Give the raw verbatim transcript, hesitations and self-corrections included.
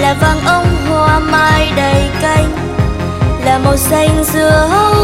là vàng ông hoa mai đầy cánh, là màu xanh giữa